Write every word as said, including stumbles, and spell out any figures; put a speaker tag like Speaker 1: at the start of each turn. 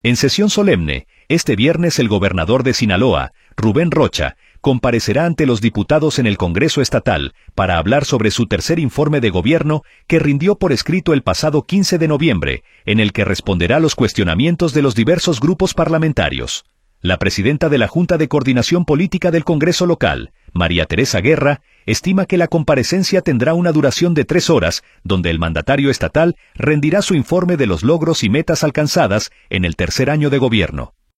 Speaker 1: En sesión solemne, este viernes el gobernador de Sinaloa, Rubén Rocha, comparecerá ante los diputados en el Congreso Estatal para hablar sobre su tercer informe de gobierno que rindió por escrito el pasado quince de noviembre, en el que responderá a los cuestionamientos de los diversos grupos parlamentarios. La presidenta de la Junta de Coordinación Política del Congreso local, María Teresa Guerra, estima que la comparecencia tendrá una duración de tres horas, donde el mandatario estatal rendirá su informe de los logros y metas alcanzadas en el tercer año de gobierno.